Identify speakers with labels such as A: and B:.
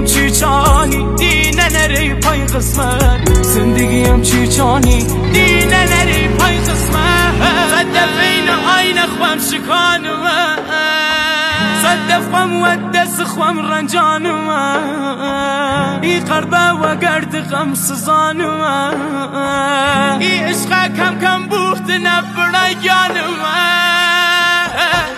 A: چیچانی دینه نری پای قسمت زندگیم چیچانی دینه نری پای قسمت صدف این آینه خوام شکانم صدف خوام و دست خوام رنجانم ای قربه و گرد غم سزانم ای عشق کم کم بوخت نبرا یانم